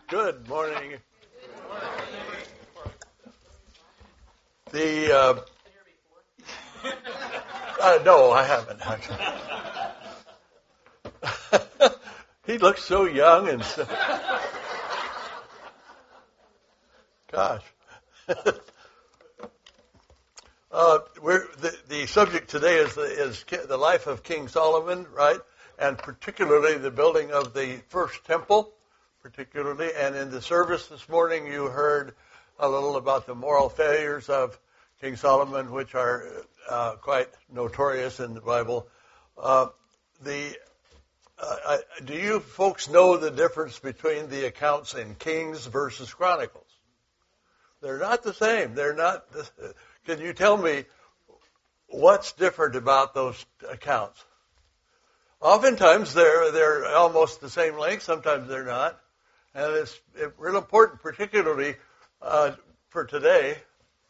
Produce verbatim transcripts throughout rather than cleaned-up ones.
Good morning. The uh, uh, no, I haven't. He looks so young and so, gosh. uh, we're, the, the subject today is the, is the life of King Solomon, right? And particularly the building of the first temple, particularly. And in the service this morning, you heard a little about the moral failures of King Solomon, which are uh, quite notorious in the Bible. Uh, the uh, I, do you folks know the difference between the accounts in Kings versus Chronicles? They're not the same. They're not. The, can you tell me what's different about those accounts? Oftentimes they're they're almost the same length. Sometimes they're not, and it's it, real important, particularly uh, for today.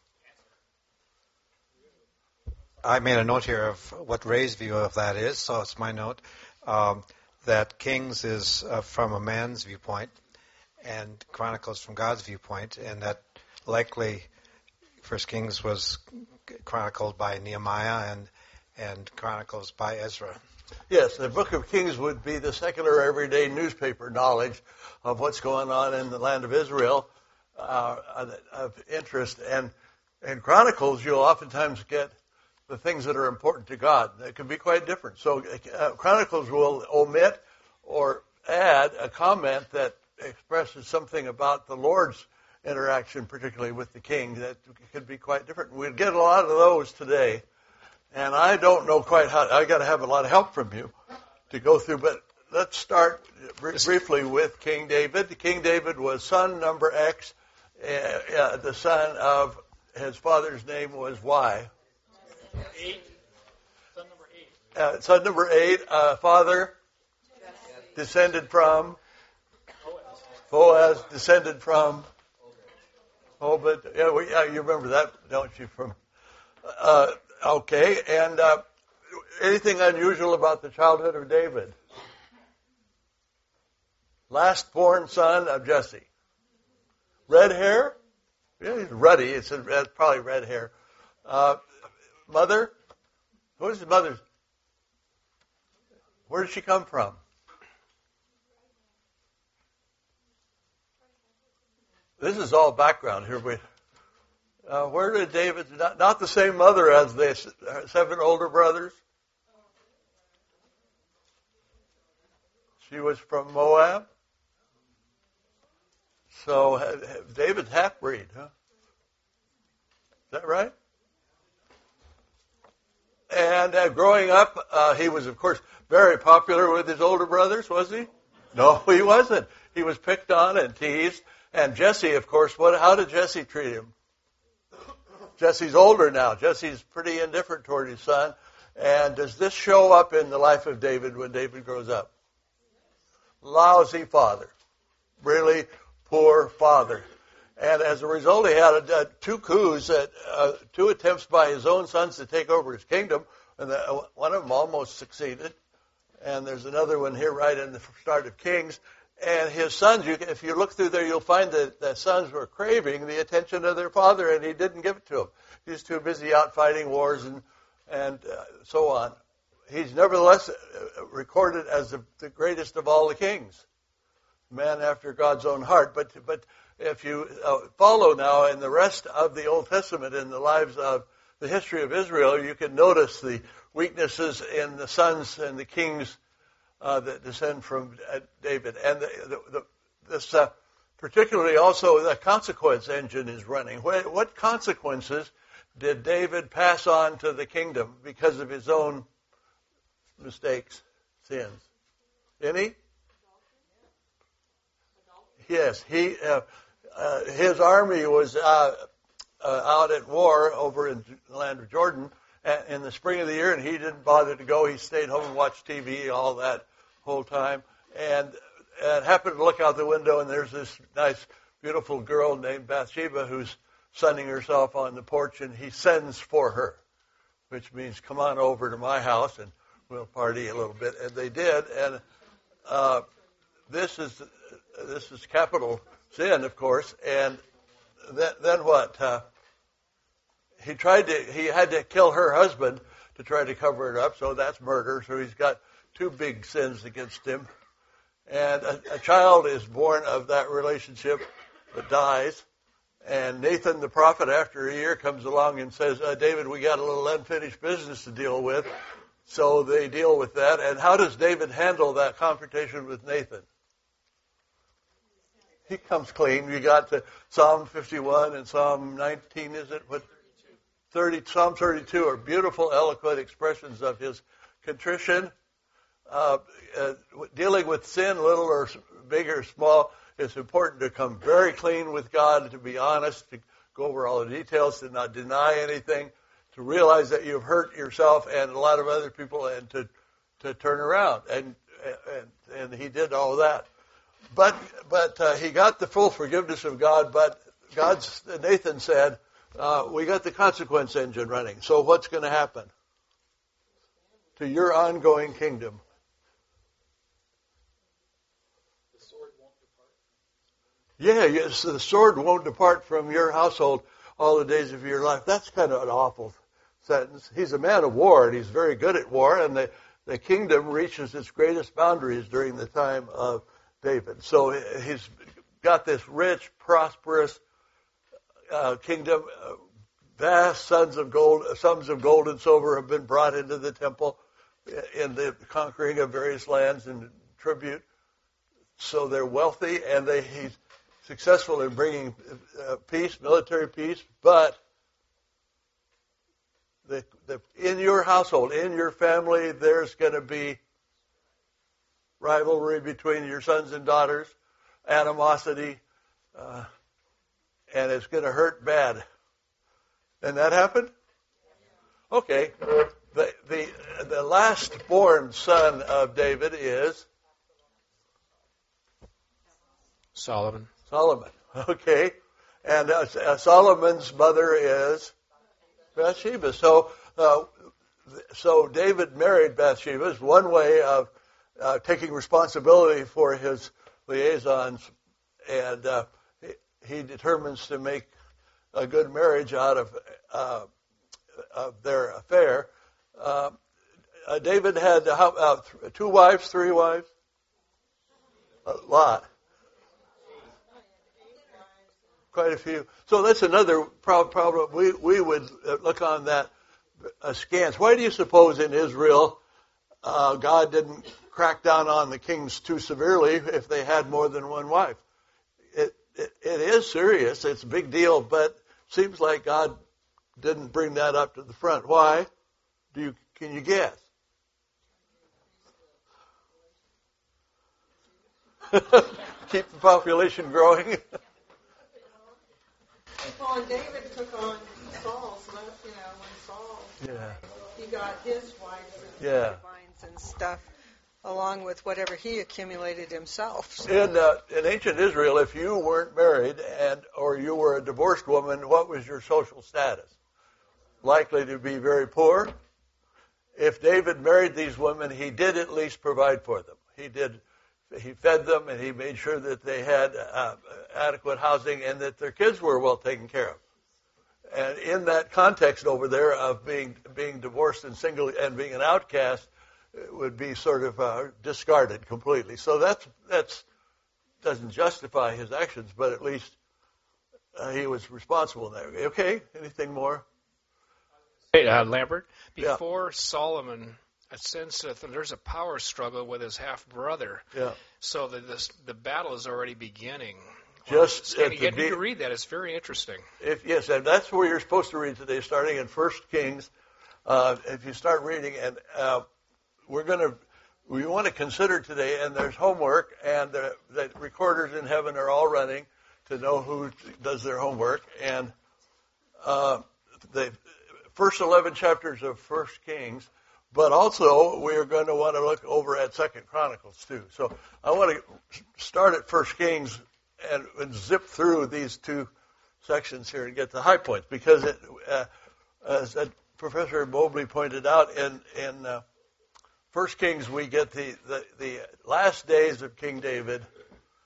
I made a note here of what Ray's view of that is, so it's my note, um, that Kings is uh, from a man's viewpoint and Chronicles from God's viewpoint, and that likely First Kings was chronicled by Nehemiah and, and Chronicles by Ezra. Yes, the Book of Kings would be the secular everyday newspaper knowledge of what's going on in the land of Israel uh, of interest. And in Chronicles, you'll oftentimes get the things that are important to God. They can be quite different. So uh, Chronicles will omit or add a comment that expresses something about the Lord's interaction, particularly with the king, that could be quite different. We'd get a lot of those today. And I don't know quite how, I got to have a lot of help from you to go through, but let's start br- briefly with King David. King David was son number X. Uh, uh, the son of, his father's name was Y. Eight. Son number eight. Uh, son number eight, uh, father descended from Boaz, descended from Obed. Yeah, we, yeah, you remember that, don't you? From uh, okay, and uh, anything unusual about the childhood of David? Last born son of Jesse. Red hair? Yeah, he's ruddy. It's, a, it's probably red hair. Uh, Mother? What is his mother's? Where did she come from? This is all background here. We, uh, where did David, not, not the same mother as the seven older brothers? She was from Moab. So uh, David's half-breed, huh? Is that right? And uh, growing up, uh, he was, of course, very popular with his older brothers, was he? No, he wasn't. He was picked on and teased. And Jesse, of course, what? How did Jesse treat him? Jesse's older now. Jesse's pretty indifferent toward his son. And does this show up in the life of David when David grows up? Lousy father. Really poor father. And as a result, he had a, a, two coups, at, uh, two attempts by his own sons to take over his kingdom, and the, uh, one of them almost succeeded. And there's another one here right in the start of Kings. And his sons, you, if you look through there, you'll find that the sons were craving the attention of their father, and he didn't give it to them. He was too busy out fighting wars and and uh, so on. He's nevertheless recorded as the, the greatest of all the kings, man after God's own heart. But but. If you uh, follow now in the rest of the Old Testament in the lives of the history of Israel, you can notice the weaknesses in the sons and the kings uh, that descend from uh, David. And the, the, the, this uh, particularly also the consequence engine is running. What, what consequences did David pass on to the kingdom because of his own mistakes, sins? Any? Yes, he... Uh, Uh, his army was uh, uh, out at war over in the land of Jordan in the spring of the year, and he didn't bother to go. He stayed home and watched T V all that whole time, and, and happened to look out the window, and there's this nice, beautiful girl named Bathsheba who's sunning herself on the porch, and he sends for her, which means come on over to my house, and we'll party a little bit. And they did, and uh, this is this is capital sin, of course. And then, then what? Uh, he tried to. He had to kill her husband to try to cover it up. So that's murder. So he's got two big sins against him. And a, a child is born of that relationship, but dies. And Nathan the prophet, after a year, comes along and says, uh, David, we got a little unfinished business to deal with. So they deal with that. And how does David handle that confrontation with Nathan? He comes clean. You got to Psalm fifty-one and Psalm nineteen, is it? What? thirty, Psalm thirty-two are beautiful, eloquent expressions of his contrition. Uh, uh, dealing with sin, little or big or small, it's important to come very clean with God, to be honest, to go over all the details, to not deny anything, to realize that you've hurt yourself and a lot of other people, and to to turn around. And and, and he did all that. But but uh, he got the full forgiveness of God. But God's Nathan said, uh, we got the consequence engine running. So what's going to happen to your ongoing kingdom? Yeah, yes, the sword won't depart from your household all the days of your life. That's kind of an awful sentence. He's a man of war, and he's very good at war, and the, the kingdom reaches its greatest boundaries during the time of David. So he's got this rich, prosperous uh, kingdom. Uh, vast sons of gold, sums of gold and silver have been brought into the temple in the conquering of various lands and tribute. So they're wealthy, and they he's successful in bringing uh, peace, military peace, but the, the, in your household, in your family, there's going to be rivalry between your sons and daughters, animosity, uh, and it's going to hurt bad. And that happened? Okay. The, the, the last born son of David is Solomon. Solomon, okay. And uh, uh, Solomon's mother is Bathsheba. So, uh, so David married Bathsheba is one way of uh, taking responsibility for his liaisons, and uh, he, he determines to make a good marriage out of, uh, of their affair. Uh, uh, David had uh, how, uh, two wives, three wives? A lot. Quite a few. So that's another problem. We we would look on that askance. Why do you suppose in Israel uh, God didn't crack down on the kings too severely if they had more than one wife? It it, it is serious. It's a big deal, but seems like God didn't bring that up to the front. Why? Do you can you guess? Keep the population growing. Well, and David took on Saul's, you know, when Saul, yeah. he got his wives and yeah. concubines and stuff, along with whatever he accumulated himself. So. In uh, in ancient Israel, if you weren't married and or you were a divorced woman, what was your social status? Likely to be very poor. If David married these women, he did at least provide for them. He did. He fed them, and he made sure that they had uh, adequate housing and that their kids were well taken care of. And in that context over there of being being divorced and single and being an outcast, it would be sort of uh, discarded completely. So that's that's doesn't justify his actions, but at least uh, he was responsible in that way. Okay, anything more? Hey, uh, Lambert, before yeah. Solomon ascenseth, and there's a power struggle with his half-brother. Yeah. So the this, the battle is already beginning. Just well, at you the get be- to read that. It's very interesting. If yes, and that's where you're supposed to read today, starting in First Kings. Uh, if you start reading, and uh, we're going to, we want to consider today, and there's homework, and the, the recorders in heaven are all running to know who does their homework, and uh, the first eleven chapters of First Kings. But also, we're going to want to look over at Second Chronicles, too. So I want to start at First Kings and, and zip through these two sections here and get the high points. Because, it, uh, as Professor Mobley pointed out, in, in uh, First Kings we get the, the, the last days of King David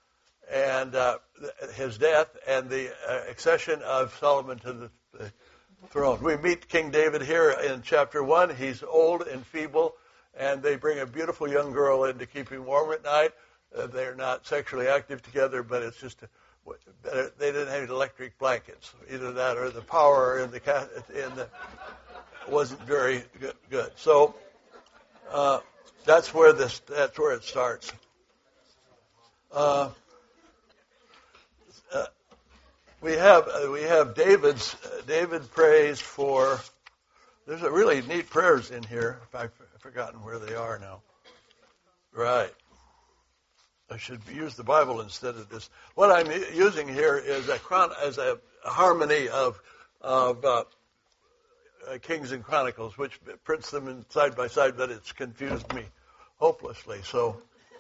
and uh, his death and the uh, accession of Solomon to the, the throne. We meet King David here in chapter one. He's old and feeble, and they bring a beautiful young girl in to keep him warm at night. Uh, they're not sexually active together, but it's just a, they didn't have electric blankets, either that or the power in the in the wasn't very good. good. So uh, that's where this that's where it starts. Uh, uh, we have uh, we have David's uh, David prays for. There's a really neat prayers in here. I've forgotten where they are now. Right. I should use the Bible instead of this. What I'm using here is a chron- as a harmony of of uh, uh, Kings and Chronicles, which prints them in side by side, but it's confused me hopelessly. So,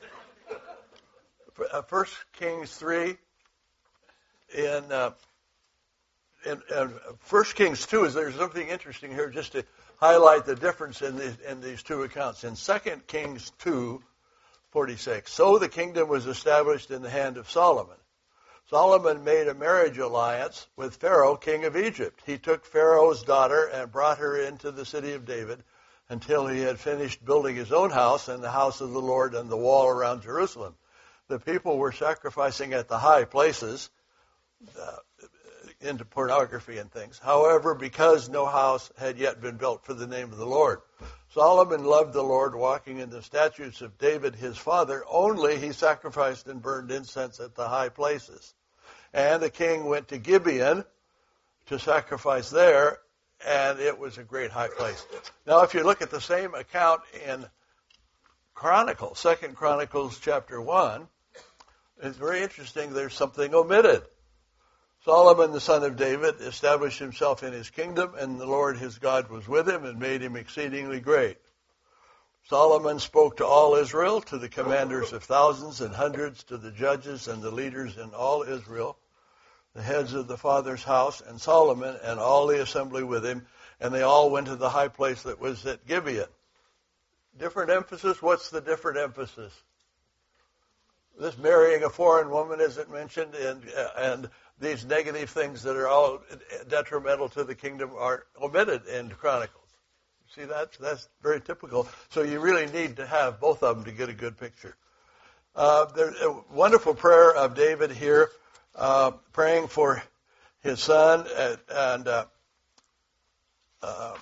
uh, First Kings three in uh, in, in First Kings two is there's something interesting here just to highlight the difference in these in these two accounts. In Second Kings two. forty-six. So the kingdom was established in the hand of Solomon. Solomon made a marriage alliance with Pharaoh, king of Egypt. He took Pharaoh's daughter and brought her into the city of David until he had finished building his own house and the house of the Lord and the wall around Jerusalem. The people were sacrificing at the high places uh, into pornography and things. However, because no house had yet been built for the name of the Lord, Solomon loved the Lord, walking in the statutes of David his father. Only he sacrificed and burned incense at the high places. And the king went to Gibeon to sacrifice there, and it was a great high place. Now, if you look at the same account in Chronicles, Second Chronicles chapter one, it's very interesting. There's something omitted. Solomon, the son of David, established himself in his kingdom, and the Lord his God was with him and made him exceedingly great. Solomon spoke to all Israel, to the commanders of thousands and hundreds, to the judges and the leaders in all Israel, the heads of the father's house, and Solomon and all the assembly with him, and they all went to the high place that was at Gibeon. Different emphasis? What's the different emphasis? This marrying a foreign woman isn't mentioned, and and these negative things that are all detrimental to the kingdom are omitted in Chronicles. See, that's, that's very typical. So you really need to have both of them to get a good picture. Uh, there's a wonderful prayer of David here, uh, praying for his son, and and, uh, uh,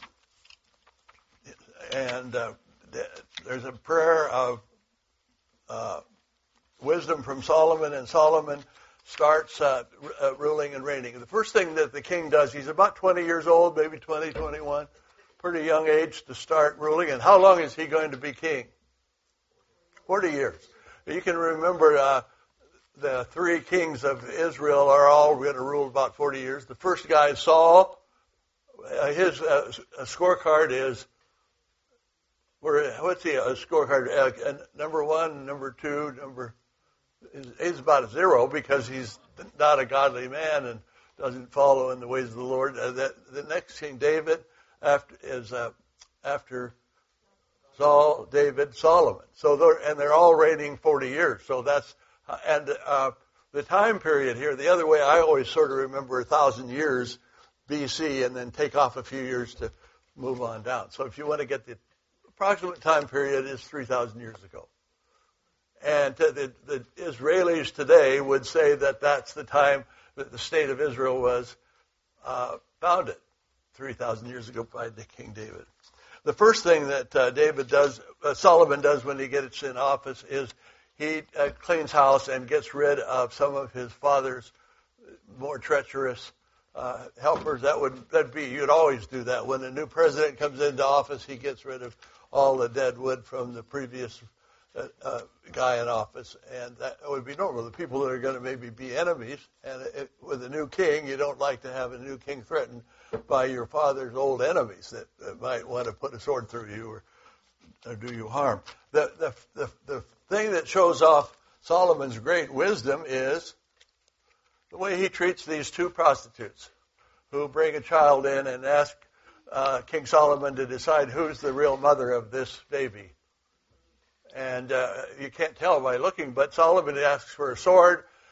and uh, there's a prayer of uh, wisdom from Solomon, and Solomon starts uh, uh, ruling and reigning. The first thing that the king does, he's about twenty years old, maybe twenty, twenty-one, pretty young age to start ruling. And how long is he going to be king? forty years. You can remember uh, the three kings of Israel are all going to rule about forty years. The first guy, Saul, uh, his uh, scorecard is, what's he, a scorecard? Uh, number one, number two, number he's about a zero because he's not a godly man and doesn't follow in the ways of the Lord. Uh, the, the next king, David, after is uh, after Saul, David, Solomon. So they're and they're all reigning forty years. So that's uh, and uh, the time period here. The other way, I always sort of remember a thousand years B C and then take off a few years to move on down. So if you want to get the approximate time period, is three thousand years ago. And the, the Israelis today would say that that's the time that the state of Israel was uh, founded, three thousand years ago by the King David. The first thing that uh, David does, uh, Solomon does when he gets in office is he uh, cleans house and gets rid of some of his father's more treacherous uh, helpers. That would that'd be you'd always do that when a new president comes into office. He gets rid of all the dead wood from the previous Uh, uh, guy in office, and that would be normal. The people that are going to maybe be enemies, and it, with a new king, you don't like to have a new king threatened by your father's old enemies that, that might want to put a sword through you or, or do you harm. The, the the the thing that shows off Solomon's great wisdom is the way he treats these two prostitutes who bring a child in and ask uh, King Solomon to decide who's the real mother of this baby. And uh, you can't tell by looking, but Solomon asks for a sword,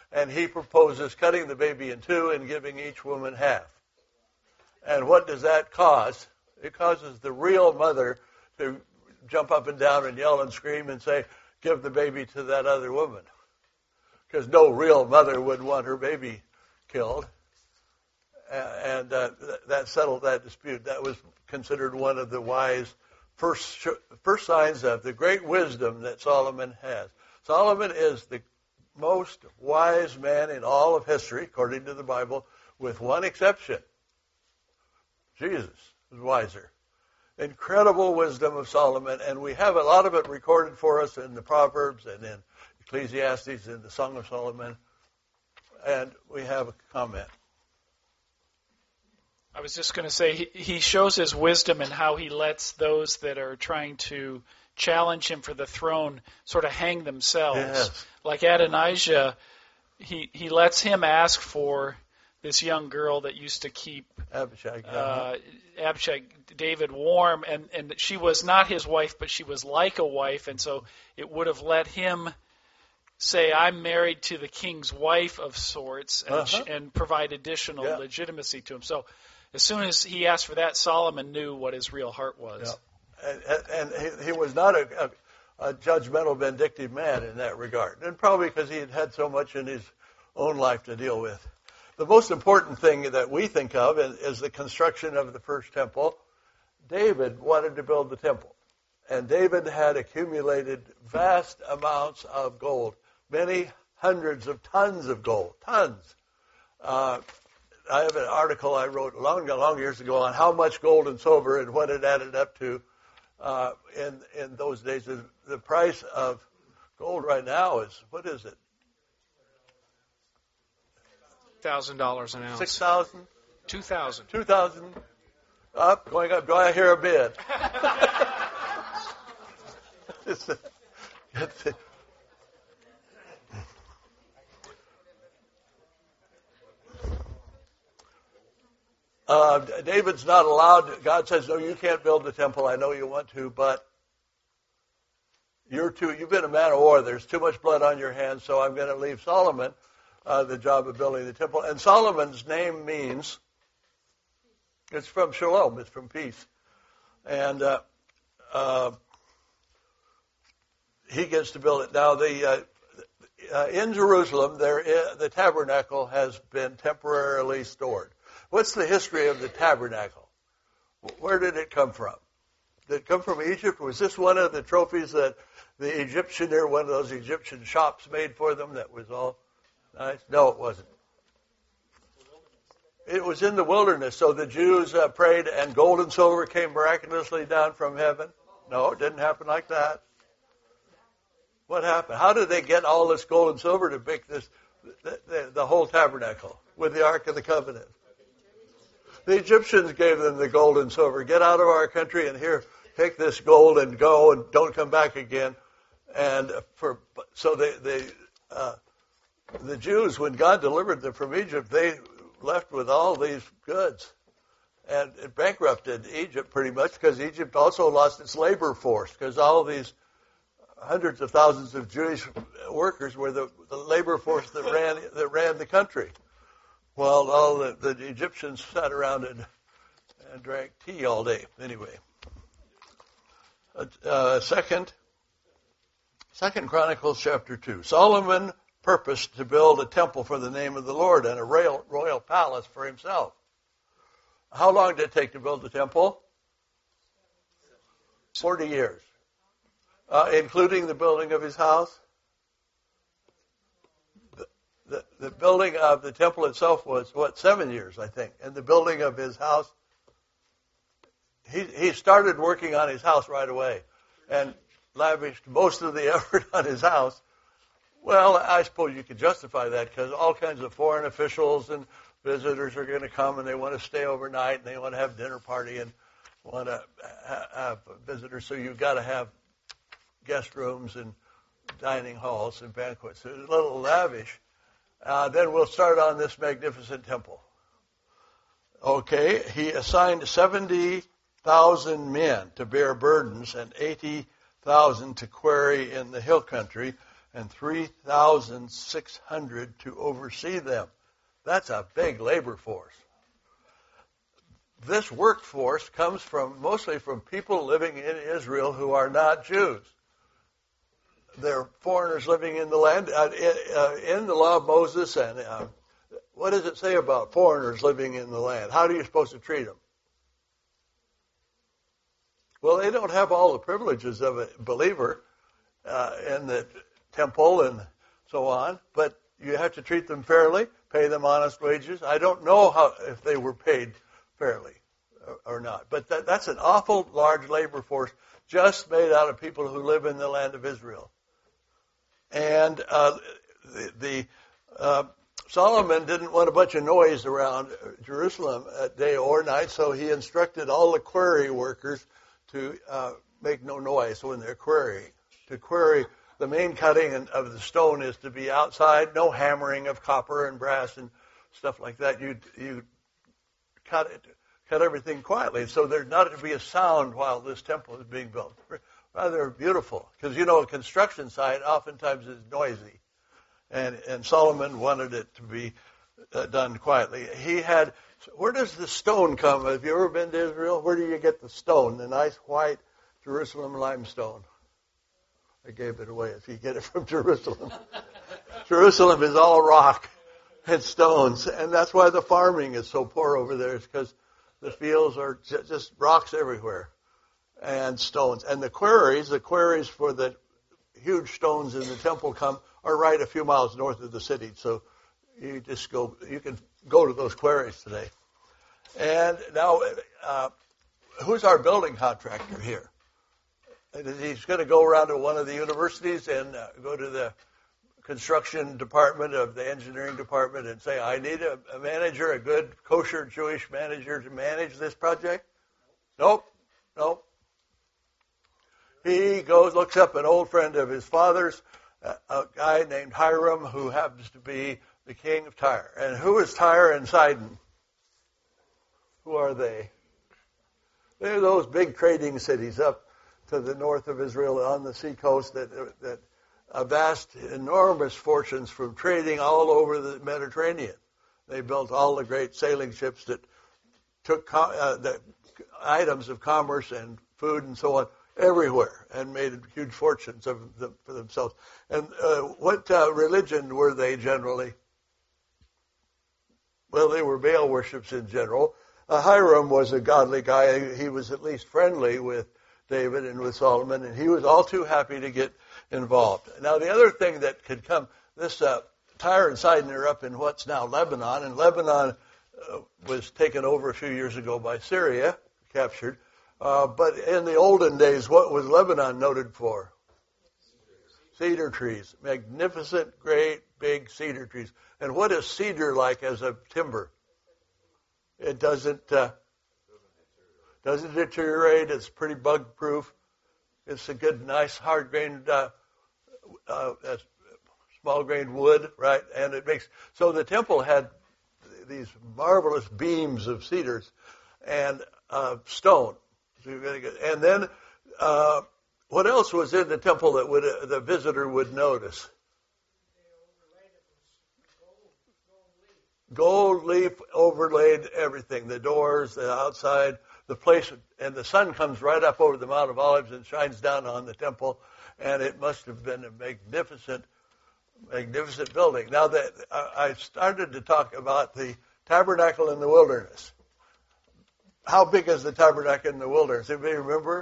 and he proposes cutting the baby in two and giving each woman half. And what does that cause? It causes the real mother to jump up and down and yell and scream and say, give the baby to that other woman. Because no real mother would want her baby killed. And uh, that settled that dispute. That was considered one of the wise first, first signs of the great wisdom that Solomon has. Solomon is the most wise man in all of history, according to the Bible, with one exception. Jesus was wiser. Incredible wisdom of Solomon, and we have a lot of it recorded for us in the Proverbs and in Ecclesiastes and the Song of Solomon. And we have a comment. I was just going to say, he, he shows his wisdom in how he lets those that are trying to challenge him for the throne sort of hang themselves. Yes. Like Adonijah, he, he lets him ask for this young girl that used to keep Abishag, yeah. uh, Abishag, David warm, and, and she was not his wife, but she was like a wife, and so it would have let him say, I'm married to the king's wife of sorts, and, uh-huh. and provide additional yeah. legitimacy to him. So as soon as he asked for that, Solomon knew what his real heart was. Yeah. And, and he, he was not a, a, a judgmental, vindictive man in that regard, and probably because he had had so much in his own life to deal with. The most important thing that we think of is, is the construction of the first temple. David wanted to build the temple, and David had accumulated vast amounts of gold, many hundreds of tons of gold, tons. Uh, I have an article I wrote long, long years ago on how much gold and silver and what it added up to uh, in in those days. The, the price of gold right now is, what is it? Thousand dollars an ounce. Six thousand? Two thousand. Two thousand? Up, going up. Do I hear a bid? it's a, it's a, uh, David's not allowed. God says, no, you can't build the temple. I know you want to, but you're too, you've been a man of war. There's too much blood on your hands, so I'm going to leave Solomon Uh, the job of building the temple. And Solomon's name means, it's from shalom, it's from peace. And uh, uh, he gets to build it. Now, the uh, uh, in Jerusalem, there is, the tabernacle has been temporarily stored. What's the history of the tabernacle? Where did it come from? Did it come from Egypt? Was this one of the trophies that the Egyptian, or one of those Egyptian shops made for them that was all nice? No, it wasn't. It was in the wilderness. So the Jews uh, prayed and gold and silver came miraculously down from heaven. No, it didn't happen like that. What happened? How did they get all this gold and silver to make this, the, the, the whole tabernacle with the Ark of the Covenant? The Egyptians gave them the gold and silver. Get out of our country and here, take this gold and go and don't come back again. And for so they they. Uh, The Jews, when God delivered them from Egypt, they left with all these goods. And it bankrupted Egypt pretty much because Egypt also lost its labor force because all these hundreds of thousands of Jewish workers were the, the labor force that ran that ran the country. While all the, the Egyptians sat around and, and drank tea all day. Anyway. Uh, second, Second Chronicles chapter two. Solomon purposed to build a temple for the name of the Lord and a royal, royal palace for himself. How long did it take to build the temple? Forty years. Uh, including the building of his house? The, the, the building of the temple itself was, what, seven years, I think. And the building of his house, he, he started working on his house right away and lavished most of the effort on his house. Well, I suppose you could justify that because all kinds of foreign officials and visitors are going to come and they want to stay overnight and they want to have dinner party and want to have visitors. So you've got to have guest rooms and dining halls and banquets. So it's a little lavish. Uh, then we'll start on this magnificent temple. Okay, he assigned seventy thousand men to bear burdens and eighty thousand to quarry in the hill country. and three thousand six hundred to oversee them. That's a big labor force. This workforce comes from mostly from people living in Israel who are not Jews. They're foreigners living in the land. Uh, in, uh, in the law of Moses, and uh, what does it say about foreigners living in the land? How are you supposed to treat them? Well, they don't have all the privileges of a believer uh, in the temple and so on, but you have to treat them fairly, pay them honest wages. I don't know how if they were paid fairly or, or not, but that, that's an awful large labor force just made out of people who live in the land of Israel. And uh, the, the uh, Solomon didn't want a bunch of noise around Jerusalem at day or night, so he instructed all the quarry workers to uh, make no noise when they're quarrying. To quarry, the main cutting of the stone is to be outside, no hammering of copper and brass and stuff like that. You you cut it, cut everything quietly, so there's not to be a sound while this temple is being built. Rather beautiful, because you know a construction site oftentimes is noisy, and and Solomon wanted it to be uh, done quietly. He had. Where does the stone come? Have you ever been to Israel? Where do you get the stone? The nice white Jerusalem limestone. I gave it away if you get it from Jerusalem. Jerusalem is all rock and stones, and that's why the farming is so poor over there. It's because the fields are just rocks everywhere and stones. And the quarries, the quarries for the huge stones in the temple come are right a few miles north of the city. So you just go, you can go to those quarries today. And now, uh, who's our building contractor here? He's going to go around to one of the universities and uh, go to the construction department of the engineering department and say, I need a, a manager, a good kosher Jewish manager to manage this project? Nope, nope. He goes, looks up an old friend of his father's, uh, a guy named Hiram, who happens to be the king of Tyre. And who is Tyre and Sidon? Who are they? They're those big trading cities up to the north of Israel on the seacoast that that amassed enormous fortunes from trading all over the Mediterranean. They built all the great sailing ships that took uh, the items of commerce and food and so on everywhere and made huge fortunes of them, for themselves. And uh, what uh, religion were they generally? Well, they were Baal worships in general. Uh, Hiram was a godly guy. He was at least friendly with David and with Solomon, and he was all too happy to get involved. Now, the other thing that could come, this uh, Tyre and Sidon are up in what's now Lebanon, and Lebanon uh, was taken over a few years ago by Syria, captured. Uh, but in the olden days, what was Lebanon noted for? Cedar trees. Magnificent, great, big cedar trees. And what is cedar like as a timber? It doesn't uh, doesn't deteriorate. It's pretty bug-proof. It's a good, nice, hard-grained, uh, uh, uh, small-grained wood, right? And it makes so the temple had these marvelous beams of cedars and uh, stone. So you're gonna get, and then uh, what else was in the temple that would uh, the visitor would notice? Gold leaf overlaid everything, the doors, the outside, the place, and the sun comes right up over the Mount of Olives and shines down on the temple, and it must have been a magnificent, magnificent building. Now, that I started to talk about the tabernacle in the wilderness. How big is the tabernacle in the wilderness? Anybody remember?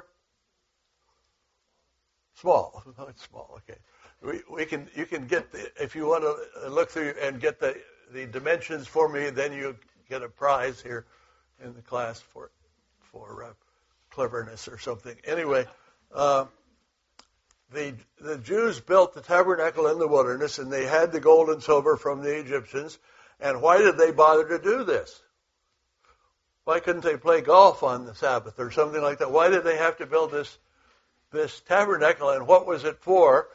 Small. It's small, okay. We, we can, you can get, the, if you want to look through and get the the dimensions for me, then you get a prize here in the class for for uh, cleverness or something. Anyway, uh, the the Jews built the tabernacle in the wilderness, and they had the gold and silver from the Egyptians. And why did they bother to do this? Why couldn't they play golf on the Sabbath or something like that? Why did they have to build this this tabernacle, and what was it for?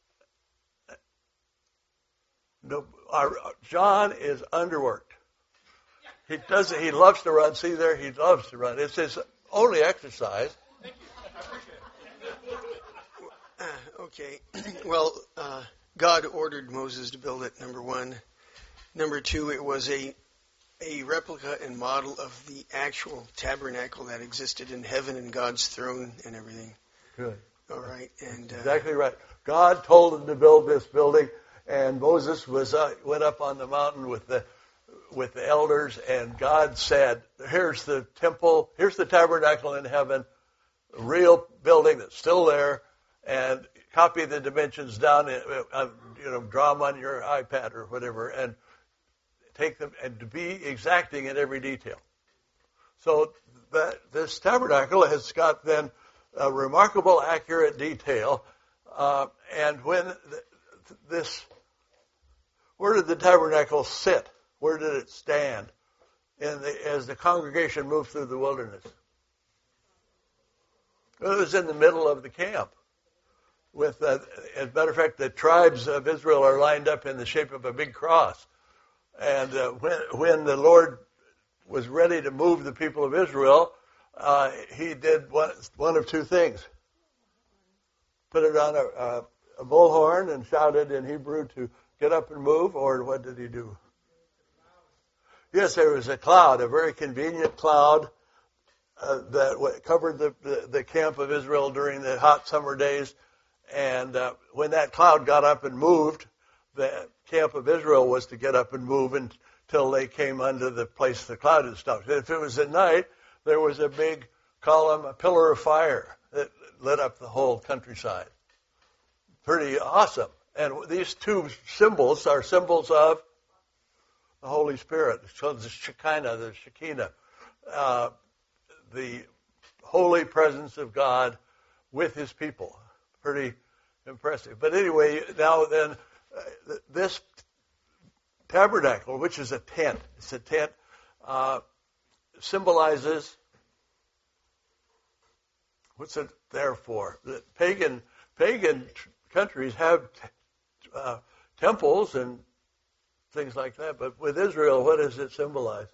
No, our, John is underworked. He does. He loves to run. See there, he loves to run. It's his only exercise. Thank you. I appreciate it. Uh, okay. Well, uh, God ordered Moses to build it, number one. Number two, it was a a replica and model of the actual tabernacle that existed in heaven and God's throne and everything. Good. All right. And uh, exactly right. God told him to build this building, and Moses was uh, went up on the mountain with the with the elders, and God said, "Here's the temple. Here's the tabernacle in heaven, a real building that's still there, and copy the dimensions down. Uh, you know, draw them on your iPad or whatever, and take them and to be exacting in every detail." So that this tabernacle has got then a remarkable, accurate detail. Uh, and when th- this, where did the tabernacle sit? Where did it stand in the, as the congregation moved through the wilderness? It was in the middle of the camp. With, uh, as a matter of fact, the tribes of Israel are lined up in the shape of a big cross. And uh, when, when the Lord was ready to move the people of Israel, uh, he did one, one of two things. Put it on a, a, a bullhorn and shouted in Hebrew to get up and move, or what did he do? Yes, there was a cloud, a very convenient cloud uh, that covered the, the, the camp of Israel during the hot summer days. And uh, when that cloud got up and moved, the camp of Israel was to get up and move until they came under the place the cloud had stopped. If it was at night, there was a big column, a pillar of fire that lit up the whole countryside. Pretty awesome. And these two symbols are symbols of the Holy Spirit. It's called the Shekinah, the Shekinah, uh, the holy presence of God with his people. Pretty impressive. But anyway, now then, uh, this tabernacle, which is a tent, it's a tent, uh, symbolizes, what's it there for? The pagan pagan countries have uh, temples and things like that, but with Israel, what does it symbolize?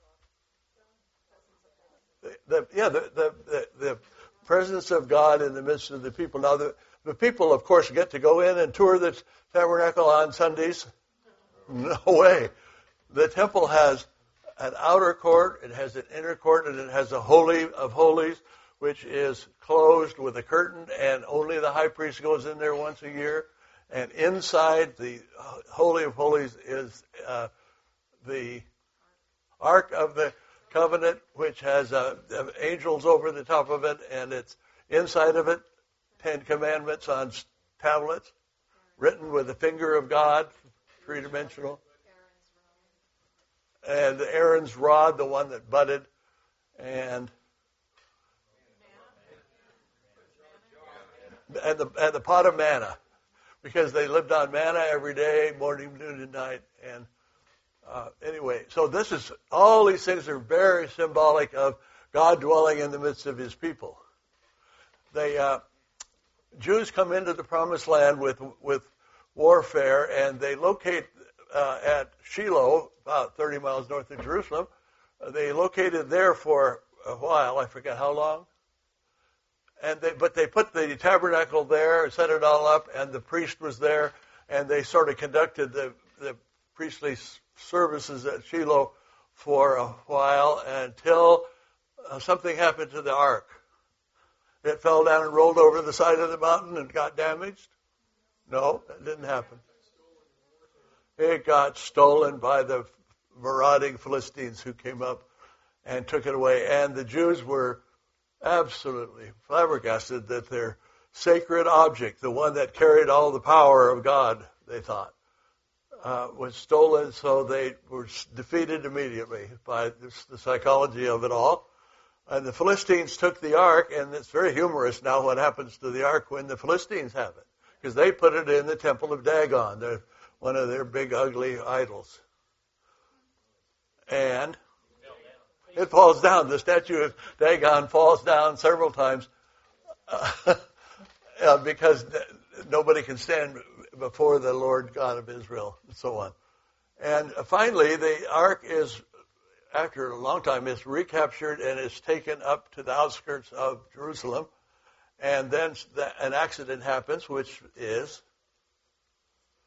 The, the, yeah, the, the, the, the presence of God in the midst of the people. Now, the, the people, of course, get to go in and tour the tabernacle on Sundays. No way. The temple has an outer court, it has an inner court, and it has a holy of holies, which is closed with a curtain, and only the high priest goes in there once a year. And inside the Holy of Holies is uh, the Ark of the Covenant, which has uh, angels over the top of it, and it's inside of it, Ten Commandments on tablets, written with the finger of God, three-dimensional. And Aaron's rod, the one that budded, and and the and the pot of manna, because they lived on manna every day, morning, noon, and night. And uh, anyway, so this is all these things are very symbolic of God dwelling in the midst of His people. They uh, Jews come into the Promised Land with with warfare, and they locate uh, at Shiloh, about thirty miles north of Jerusalem. Uh, they located there for a while. I forget how long. And they, but they put the tabernacle there, set it all up, and the priest was there, and they sort of conducted the, the priestly services at Shiloh for a while until uh, something happened to the ark. It fell down and rolled over the side of the mountain and got damaged? No, that didn't happen. It got stolen by the marauding Philistines who came up and took it away. And the Jews were absolutely flabbergasted that their sacred object, the one that carried all the power of God, they thought, uh, was stolen. So they were defeated immediately by this, the psychology of it all. And the Philistines took the ark, and it's very humorous now what happens to the ark when the Philistines have it, because they put it in the temple of Dagon, their, one of their big ugly idols. And it falls down. The statue of Dagon falls down several times uh, uh, because nobody can stand before the Lord God of Israel, and so on. And finally, the ark is, after a long time, is recaptured and is taken up to the outskirts of Jerusalem. And then an accident happens, which is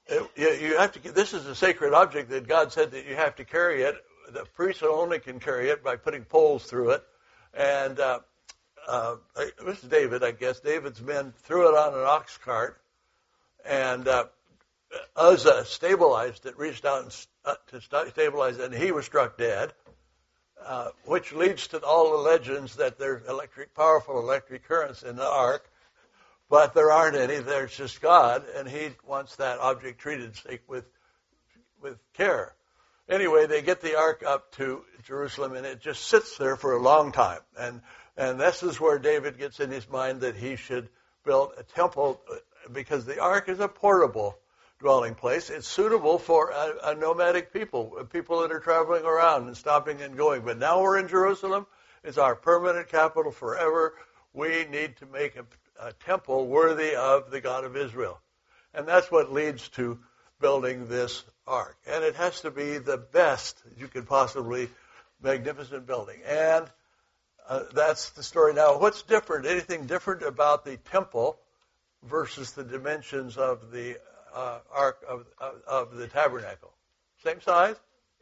it, you, you have to. This is a sacred object that God said that you have to carry it. The priest only can carry it by putting poles through it. And uh, uh, this is David, I guess. David's men threw it on an ox cart, and uh, Uzzah stabilized it, reached out and st- uh, to st- stabilize it, and he was struck dead. Uh, which leads to all the legends that there's electric, powerful electric currents in the ark, but there aren't any. There's just God, and He wants that object treated with with care. Anyway, they get the ark up to Jerusalem, and it just sits there for a long time. And and this is where David gets in his mind that he should build a temple, because the ark is a portable dwelling place. It's suitable for a, a nomadic people, people that are traveling around and stopping and going. But now we're in Jerusalem. It's our permanent capital forever. We need to make a, a temple worthy of the God of Israel. And that's what leads to building this ark. And it has to be the best you could possibly, magnificent building. And uh, that's the story. Now, what's different? Anything different about the temple versus the dimensions of the Uh, ark of, of of the tabernacle? Same size?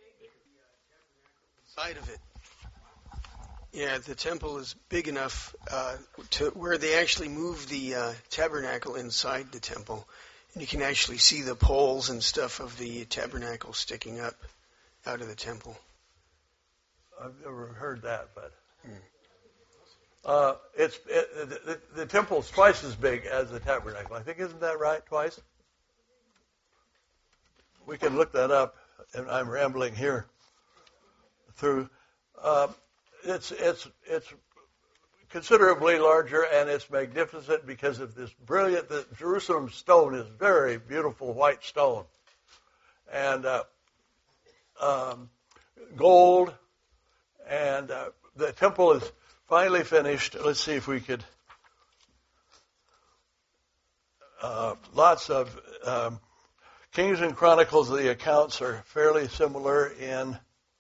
Side of it. Yeah, the temple is big enough uh, to where they actually move the uh, tabernacle inside the temple, and you can actually see the poles and stuff of the tabernacle sticking up out of the temple. I've never heard that, but hmm. uh, it's it, the, the temple's twice as big as the tabernacle. I think, isn't that right? Twice. We can look that up, and I'm rambling here through. Uh, it's it's it's considerably larger, and it's magnificent because of this brilliant. The Jerusalem stone is very beautiful white stone, and uh, um, gold, and uh, the temple is finally finished. Let's see if we could. Uh, lots of. Um, Kings and Chronicles, the accounts are fairly similar in,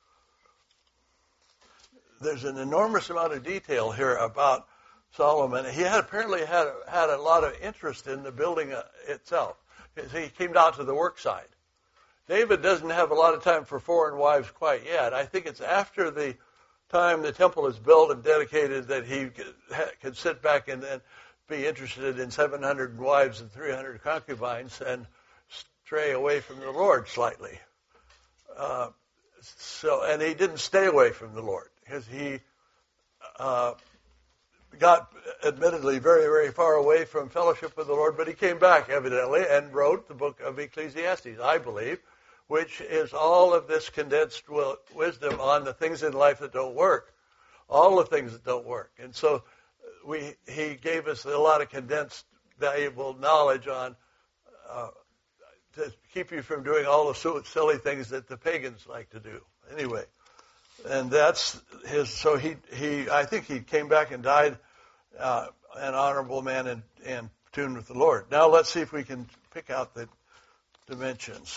there's an enormous amount of detail here about Solomon. He had apparently had, had a lot of interest in the building itself. He came down to the work side. David doesn't have a lot of time for foreign wives quite yet. I think it's after the time the temple is built and dedicated that he could sit back and then be interested in seven hundred wives and three hundred concubines and stray away from the Lord slightly. Uh, so, and he didn't stay away from the Lord, because he uh, got admittedly very, very far away from fellowship with the Lord, but he came back evidently and wrote the book of Ecclesiastes, I believe, which is all of this condensed wisdom on the things in life that don't work, all the things that don't work. And so we he gave us a lot of condensed, valuable knowledge on uh, to keep you from doing all the silly things that the pagans like to do. Anyway, and that's his. So he, he I think he came back and died uh, an honorable man and, and tuned with the Lord. Now let's see if we can pick out the dimensions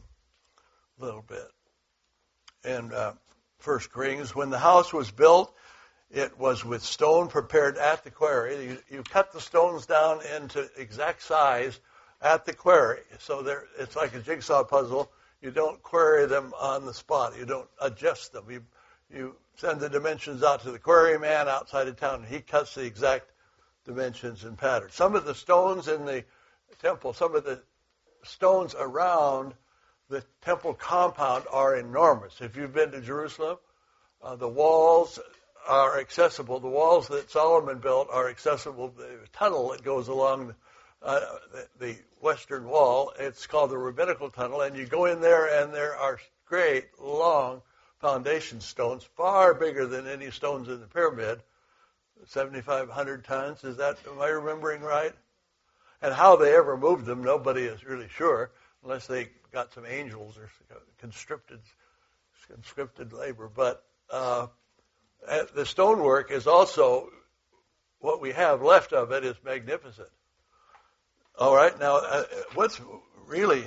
a little bit. In uh, First Kings, when the house was built, it was with stone prepared at the quarry. You, you cut the stones down into exact size at the quarry. So there, it's like a jigsaw puzzle. You don't query them on the spot. You don't adjust them. You you send the dimensions out to the quarry man outside of town, and he cuts the exact dimensions and patterns. Some of the stones in the temple, some of the stones around the temple compound are enormous. If you've been to Jerusalem, uh, the walls are accessible. The walls that Solomon built are accessible. The tunnel that goes along the Uh, the, the western wall, it's called the Rabbinical Tunnel, and you go in there and there are great, long foundation stones, far bigger than any stones in the pyramid, seventy-five hundred tons. Is that, am I remembering right? And how they ever moved them, nobody is really sure, unless they got some angels or conscripted, conscripted labor. But uh, the stonework is also, what we have left of it is magnificent. All right, now uh, what's really,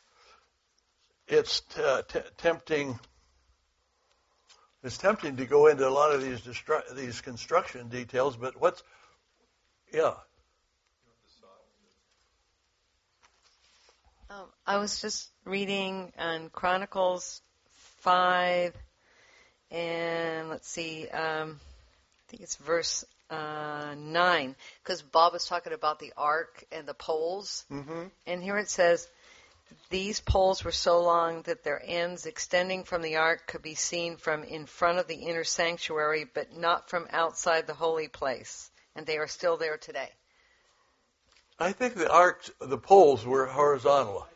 it's t- t- tempting, it's tempting to go into a lot of these destru- these construction details, but what's, yeah. Um, I was just reading on Chronicles five, and let's see, um, I think it's verse uh, nine, because Bob was talking about the ark and the poles, Mm-hmm. and here it says, these poles were so long that their ends extending from the ark could be seen from in front of the inner sanctuary, but not from outside the holy place, and they are still there today. I think the arcs, the poles were horizontal.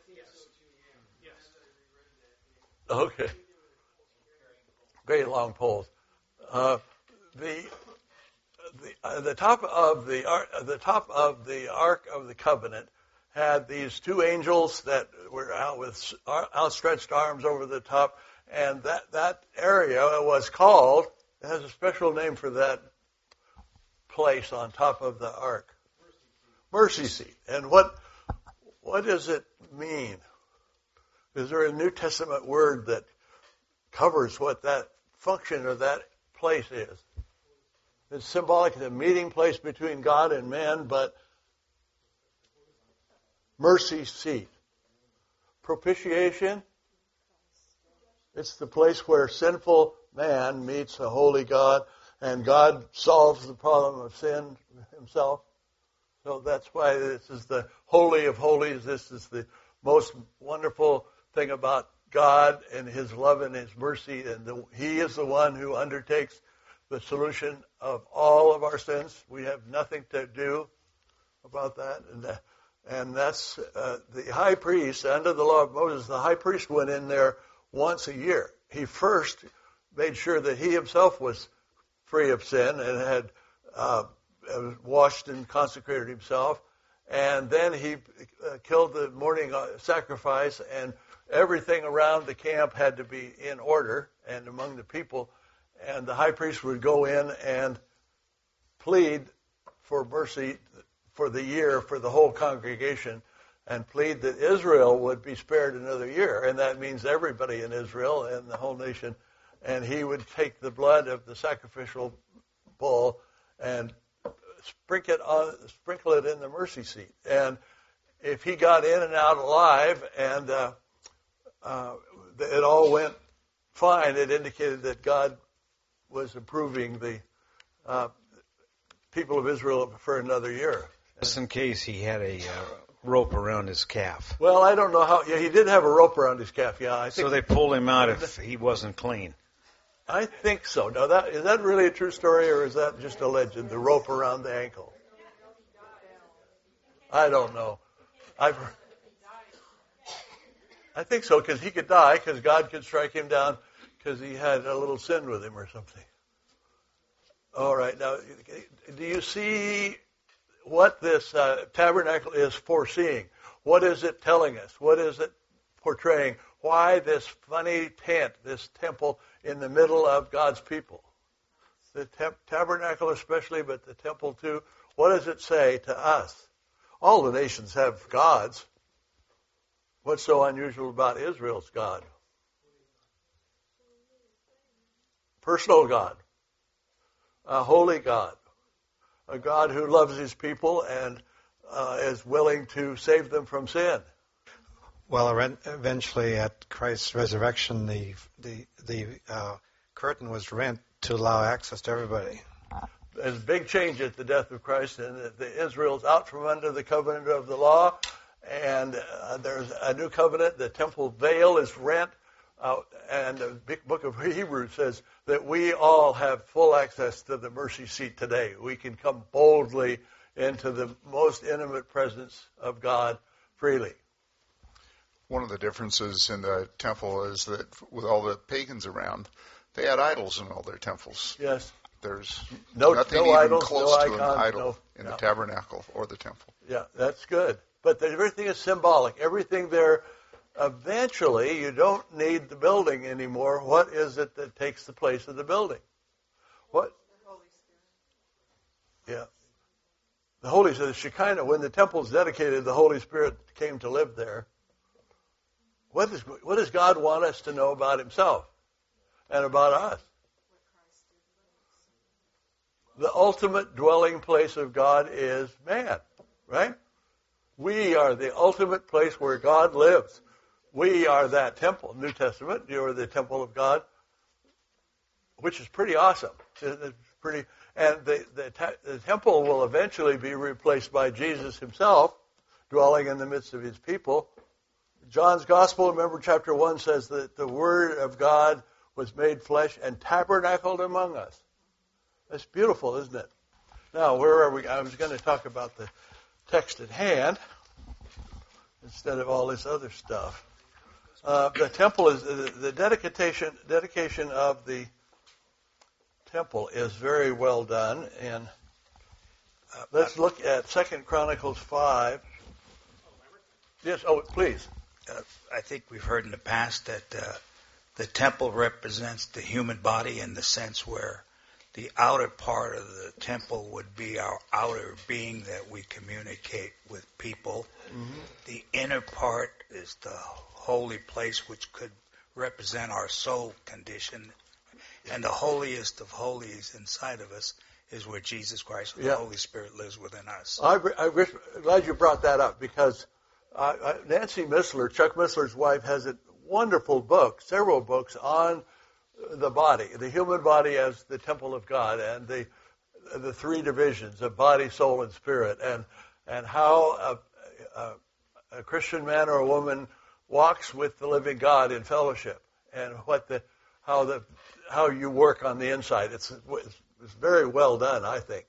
Okay. Very long poles. Uh, the the uh, the top of the ark, the top of the Ark of the Covenant had these two angels that were out with outstretched arms over the top, and that that area was called. It has a special name for that place on top of the ark. Mercy seat. And what what does it mean? Is there a New Testament word that covers what that function or that place is? It's symbolic of the meeting place between God and man, but mercy seat. Propitiation, it's the place where sinful man meets a holy God, and God solves the problem of sin himself. So that's why this is the Holy of Holies. This is the most wonderful thing about God and His love and His mercy. And the, He is the one who undertakes the solution of all of our sins. We have nothing to do about that. And, uh, and that's uh, the high priest, under the law of Moses, the high priest went in there once a year. He first made sure that he himself was free of sin and had uh, washed and consecrated himself. And then he uh, killed the morning uh, sacrifice, and everything around the camp had to be in order and among the people. And the high priest would go in and plead for mercy for the year for the whole congregation, and plead that Israel would be spared another year. And that means everybody in Israel and the whole nation. And he would take the blood of the sacrificial bull and sprinkle it on, sprinkle it in the mercy seat. And if he got in and out alive and uh, uh, it all went fine, it indicated that God was approving the uh, people of Israel for another year. Just in case he had a uh, rope around his calf. Well, I don't know how. Yeah, he did have a rope around his calf. Yeah, I think. So they pulled him out if he wasn't clean. I think so. Now, that is that really a true story, or is that just a legend? The rope around the ankle. I don't know. I've. I think so, because he could die, because God could strike him down, because he had a little sin with him or something. All right. Now, do you see what this uh, tabernacle is foreseeing? What is it telling us? What is it portraying? Why this funny tent, this temple in the middle of God's people? The te- tabernacle especially, but the temple too. What does it say to us? All the nations have gods. What's so unusual about Israel's God? Personal God. A holy God. A God who loves his people and uh, is willing to save them from sin. Well, eventually at Christ's resurrection, the the the uh, curtain was rent to allow access to everybody. There's a big change at the death of Christ, and the Israel's out from under the covenant of the law, and uh, there's a new covenant. The temple veil is rent, uh, and the big book of Hebrews says that we all have full access to the mercy seat today. We can come boldly into the most intimate presence of God freely. One of the differences in the temple is that with all the pagans around, they had idols in all their temples. Yes. There's no, nothing no even idols, close no to icons, an idol no, in no. the tabernacle or the temple. Yeah, that's good. But everything is symbolic. Everything there, eventually, you don't need the building anymore. What is it that takes the place of the building? What? The Holy Spirit. Yeah. The Holy Spirit, the Shekinah, when the temple is dedicated, the Holy Spirit came to live there. What, is, what does God want us to know about himself and about us? The ultimate dwelling place of God is man, right? We are the ultimate place where God lives. We are that temple. New Testament, you are the temple of God, which is pretty awesome. It's pretty, and the, the, the temple will eventually be replaced by Jesus himself, dwelling in the midst of his people. John's Gospel, remember chapter one, says that the Word of God was made flesh and tabernacled among us. That's beautiful, isn't it? Now, where are we? I was going to talk about the text at hand instead of all this other stuff. Uh, the temple is the, the dedication dedication of the temple is very well done, and uh, let's look at Second Chronicles five. Yes, oh, please. Uh, I think we've heard in the past that uh, the temple represents the human body in the sense where the outer part of the temple would be our outer being that we communicate with people. Mm-hmm. The inner part is the holy place, which could represent our soul condition. And the holiest of holies inside of us is where Jesus Christ, the yeah. Holy Spirit, lives within us. I, I'm glad you brought that up, because uh, uh, Nancy Missler, Chuck Missler's wife, has a wonderful book, several books on the body, the human body as the temple of God, and the the three divisions of body, soul, and spirit, and and how a, a, a Christian man or a woman walks with the living God in fellowship, and what the how the how you work on the inside. It's it's very well done, I think.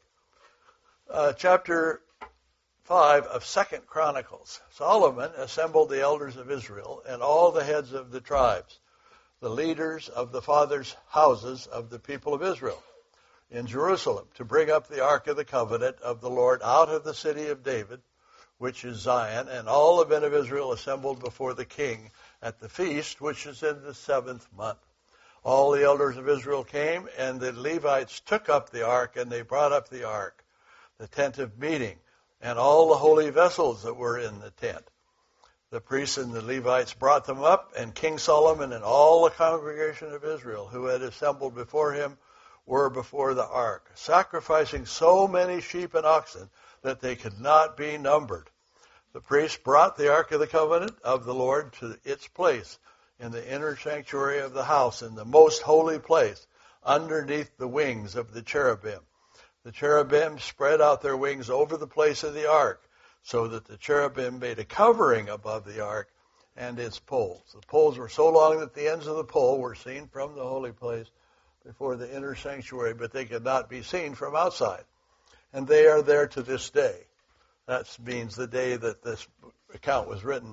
Uh, chapter five of Second Chronicles. Solomon assembled the elders of Israel and all the heads of the tribes, the leaders of the fathers' houses of the people of Israel, in Jerusalem, to bring up the ark of the covenant of the Lord out of the city of David, which is Zion, and all the men of Israel assembled before the king at the feast, which is in the seventh month. All the elders of Israel came, and the Levites took up the ark, and they brought up the ark, the tent of meeting, and all the holy vessels that were in the tent. The priests and the Levites brought them up, and King Solomon and all the congregation of Israel who had assembled before him were before the ark, sacrificing so many sheep and oxen that they could not be numbered. The priests brought the ark of the covenant of the Lord to its place in the inner sanctuary of the house, in the most holy place, underneath the wings of the cherubim. The cherubim spread out their wings over the place of the ark, so that the cherubim made a covering above the ark and its poles. The poles were so long that the ends of the pole were seen from the holy place before the inner sanctuary, but they could not be seen from outside. And they are there to this day. That means the day that this account was written.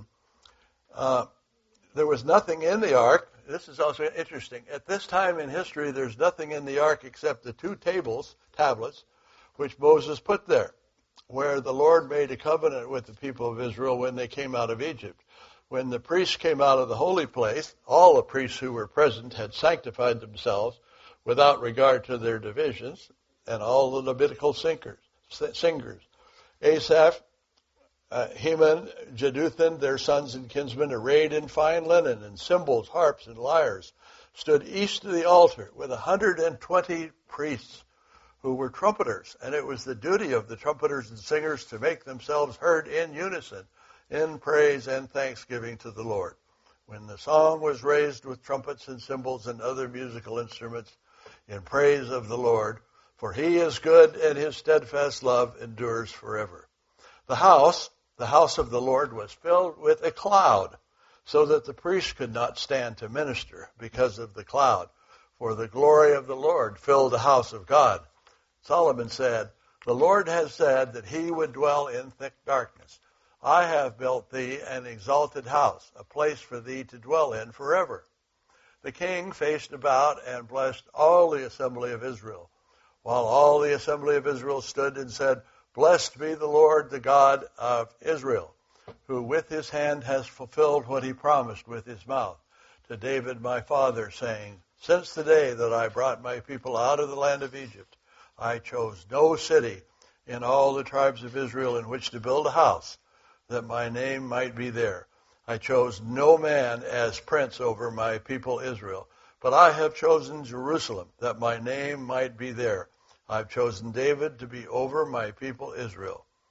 Uh, there was nothing in the ark. This is also interesting. At this time in history, there's nothing in the ark except the two tables, tablets, which Moses put there, where the Lord made a covenant with the people of Israel when they came out of Egypt. When the priests came out of the holy place, all the priests who were present had sanctified themselves without regard to their divisions, and all the Levitical singers, singers. Asaph, uh, Heman, Jeduthun, their sons and kinsmen, arrayed in fine linen and cymbals, harps, and lyres, stood east of the altar with a hundred and twenty priests who were trumpeters, and it was the duty of the trumpeters and singers to make themselves heard in unison, in praise and thanksgiving to the Lord. When the song was raised with trumpets and cymbals and other musical instruments in praise of the Lord, for he is good and his steadfast love endures forever. The house, the house of the Lord, was filled with a cloud, so that the priests could not stand to minister because of the cloud, for the glory of the Lord filled the house of God. Solomon said, "The Lord has said that he would dwell in thick darkness. I have built thee an exalted house, a place for thee to dwell in forever." The king faced about and blessed all the assembly of Israel, while all the assembly of Israel stood and said, "Blessed be the Lord, the God of Israel, who with his hand has fulfilled what he promised with his mouth to David my father, saying, Since the day that I brought my people out of the land of Egypt, I chose no city in all the tribes of Israel in which to build a house, that my name might be there. I chose no man as prince over my people Israel, but I have chosen Jerusalem, that my name might be there. I've chosen David to be over my people Israel.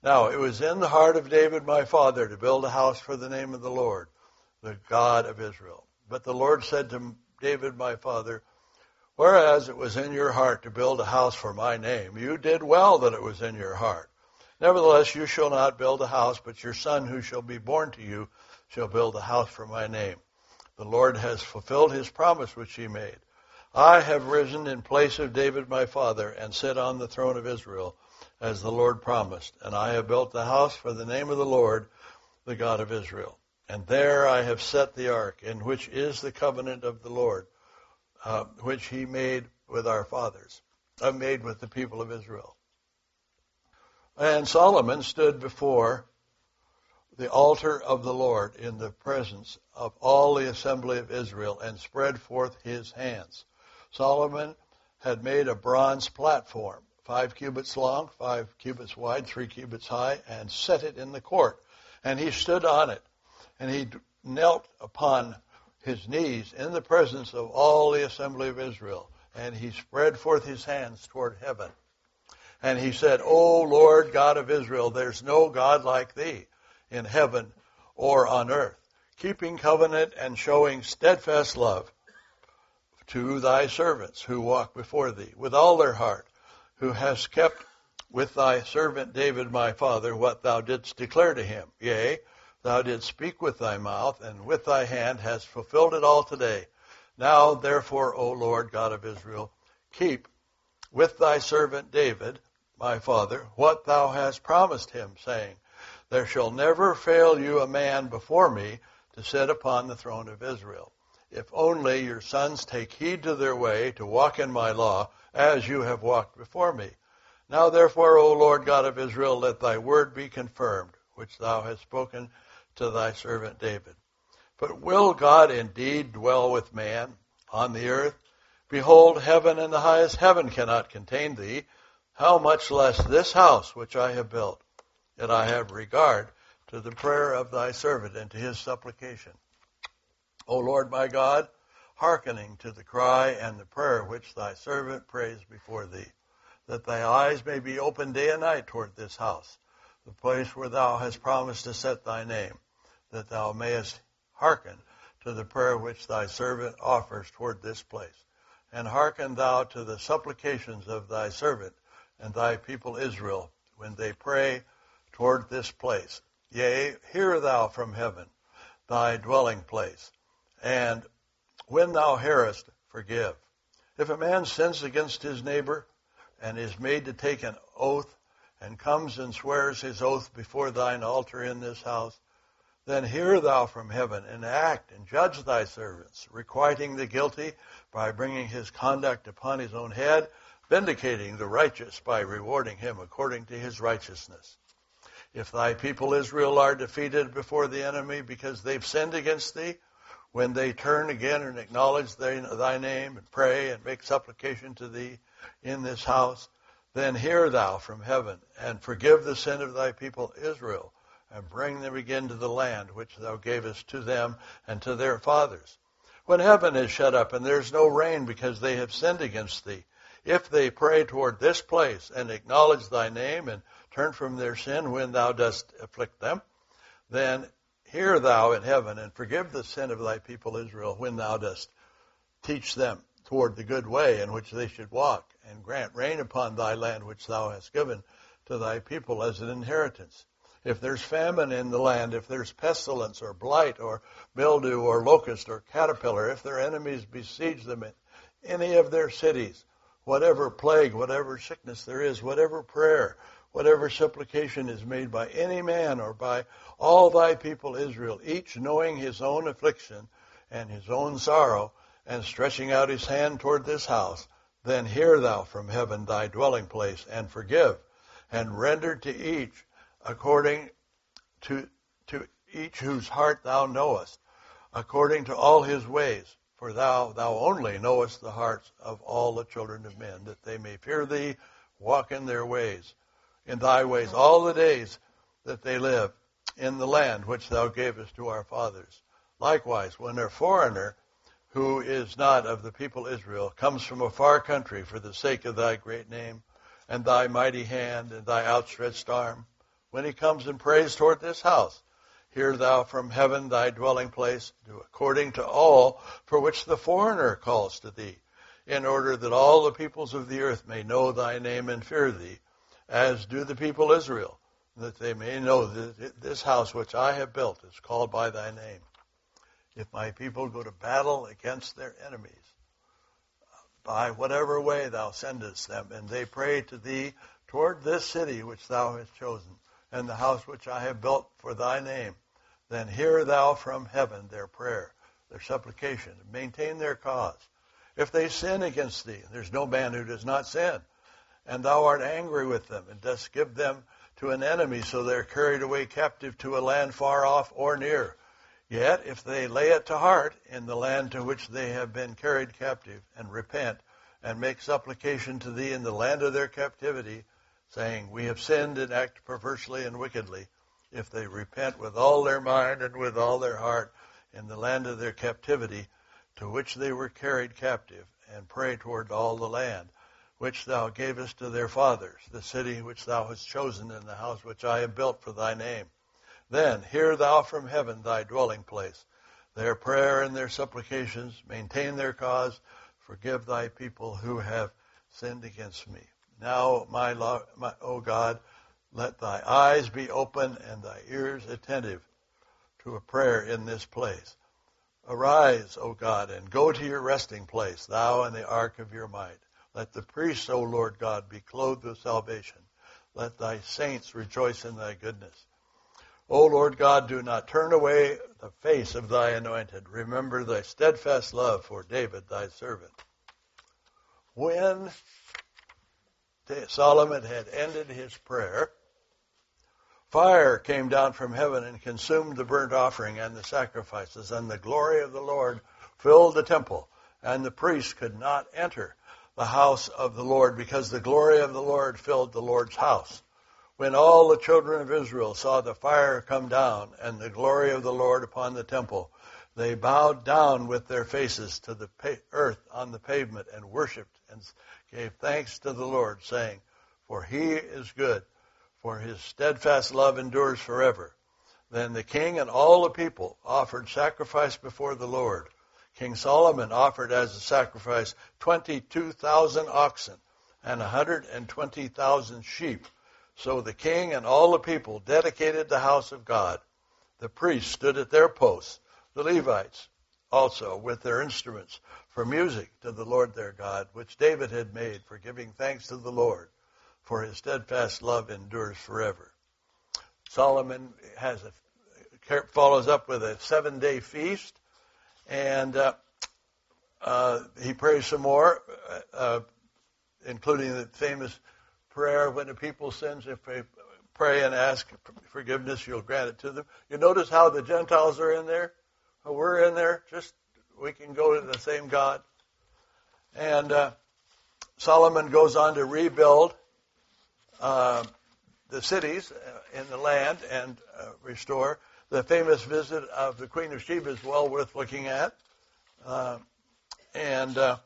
Now it was in the heart of David my father to build a house for the name of the Lord, the God of Israel. But the Lord said to David my father, whereas it was in your heart to build a house for my name, you did well that it was in your heart. Nevertheless, you shall not build a house, but your son who shall be born to you shall build a house for my name. The Lord has fulfilled his promise which he made. I have risen in place of David my father and sit on the throne of Israel, as the Lord promised. And I have built the house for the name of the Lord, the God of Israel. And there I have set the ark, in which is the covenant of the Lord, uh, which he made with our fathers, uh, made with the people of Israel. And Solomon stood before the altar of the Lord in the presence of all the assembly of Israel and spread forth his hands. Solomon had made a bronze platform, five cubits long, five cubits wide, three cubits high, and set it in the court. And he stood on it, and he knelt upon his knees in the presence of all the assembly of Israel, and he spread forth his hands toward heaven. And he said, O Lord God of Israel, there's no God like thee in heaven or on earth, keeping covenant and showing steadfast love to thy servants who walk before thee with all their heart, who hast kept with thy servant David my father what thou didst declare to him. Yea, thou didst speak with thy mouth, and with thy hand hast fulfilled it all today. Now, therefore, O Lord God of Israel, keep with thy servant David my father what thou hast promised him, saying, there shall never fail you a man before me to sit upon the throne of Israel, if only your sons take heed to their way to walk in my law, as you have walked before me. Now therefore, O Lord God of Israel, let thy word be confirmed, which thou hast spoken to thy servant David. But will God indeed dwell with man on the earth? Behold, heaven and the highest heaven cannot contain thee. How much less this house which I have built? Yet I have regard to the prayer of thy servant and to his supplication. O Lord my God, hearkening to the cry and the prayer which thy servant prays before thee, that thy eyes may be open day and night toward this house, the place where thou hast promised to set thy name, that thou mayest hearken to the prayer which thy servant offers toward this place. And hearken thou to the supplications of thy servant and thy people Israel when they pray toward this place. Yea, hear thou from heaven thy dwelling place, and when thou hearest, forgive. If a man sins against his neighbor and is made to take an oath and comes and swears his oath before thine altar in this house, then hear thou from heaven and act and judge thy servants, requiting the guilty by bringing his conduct upon his own head, vindicating the righteous by rewarding him according to his righteousness. If thy people Israel are defeated before the enemy because they've sinned against thee, when they turn again and acknowledge thy, thy name and pray and make supplication to thee in this house, then hear thou from heaven and forgive the sin of thy people Israel and bring them again to the land which thou gavest to them and to their fathers. When heaven is shut up and there is no rain because they have sinned against thee, if they pray toward this place and acknowledge thy name and turn from their sin when thou dost afflict them, then hear thou in heaven and forgive the sin of thy people Israel when thou dost teach them toward the good way in which they should walk, and grant rain upon thy land which thou hast given to thy people as an inheritance. If there's famine in the land, if there's pestilence or blight or mildew or locust or caterpillar, if their enemies besiege them in any of their cities, whatever plague, whatever sickness there is, whatever prayer, whatever supplication is made by any man or by all thy people Israel, each knowing his own affliction and his own sorrow, and stretching out his hand toward this house, then hear thou from heaven thy dwelling place, and forgive, and render to each according to, to each whose heart thou knowest, according to all his ways. For thou, thou only knowest the hearts of all the children of men, that they may fear thee, walk in their ways, in thy ways all the days that they live in the land which thou gavest to our fathers. Likewise, when a foreigner who is not of the people Israel comes from a far country for the sake of thy great name and thy mighty hand and thy outstretched arm, when he comes and prays toward this house. Hear thou from heaven thy dwelling place, do according to all for which the foreigner calls to thee, in order that all the peoples of the earth may know thy name and fear thee, as do the people Israel, that they may know that this house which I have built is called by thy name. If my people go to battle against their enemies, by whatever way thou sendest them, and they pray to thee toward this city which thou hast chosen, and the house which I have built for thy name, then hear thou from heaven their prayer, their supplication, and maintain their cause. If they sin against thee, there's no man who does not sin, and thou art angry with them, and dost give them to an enemy, so they are carried away captive to a land far off or near. Yet if they lay it to heart in the land to which they have been carried captive, and repent, and make supplication to thee in the land of their captivity, saying, we have sinned and act perversely and wickedly, if they repent with all their mind and with all their heart in the land of their captivity, to which they were carried captive, and pray toward all the land, which thou gavest to their fathers, the city which thou hast chosen, and the house which I have built for thy name. Then hear thou from heaven thy dwelling place, their prayer and their supplications, maintain their cause, forgive thy people who have sinned against me. Now, my, Lord, my O God, let thy eyes be open and thy ears attentive to a prayer in this place. Arise, O God, and go to your resting place, thou and the ark of your might. Let the priests, O Lord God, be clothed with salvation. Let thy saints rejoice in thy goodness. O Lord God, do not turn away the face of thy anointed. Remember thy steadfast love for David, thy servant. When Solomon had ended his prayer, fire came down from heaven and consumed the burnt offering and the sacrifices, and the glory of the Lord filled the temple, and the priests could not enter the house of the Lord, because the glory of the Lord filled the Lord's house. When all the children of Israel saw the fire come down and the glory of the Lord upon the temple, they bowed down with their faces to the earth on the pavement and worshipped and gave thanks to the Lord, saying, for he is good, for his steadfast love endures forever. Then the king and all the people offered sacrifice before the Lord. King Solomon offered as a sacrifice twenty-two thousand oxen and one hundred twenty thousand sheep. So the king and all the people dedicated the house of God. The priests stood at their posts, the Levites also with their instruments for music to the Lord their God, which David had made for giving thanks to the Lord, for his steadfast love endures forever. Solomon has a, follows up with a seven-day feast, and uh, uh, he prays some more, uh, including the famous prayer, when the people sins, if they pray and ask forgiveness, you'll grant it to them. You notice how the Gentiles are in there? We're in there. Just we can go to the same God. And uh, Solomon goes on to rebuild uh, the cities in the land and uh, restore. The famous visit of the Queen of Sheba is well worth looking at. Uh, and uh,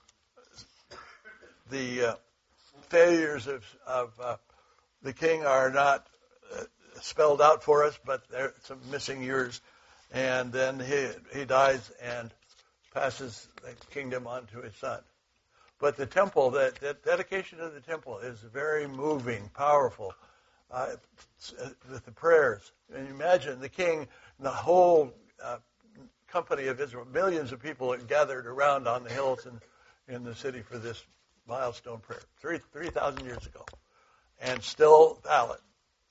the uh, failures of, of uh, the king are not uh, spelled out for us, but there are some missing years. And then he he dies and passes the kingdom on to his son. But the temple, the, the dedication of the temple is very moving, powerful, uh, with the prayers. And imagine the king and the whole uh, company of Israel, millions of people gathered around on the hills in, in the city for this milestone prayer, three three thousand years ago, and still valid.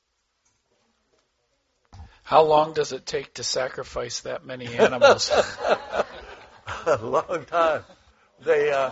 How long does it take to sacrifice that many animals? A long time. They, uh,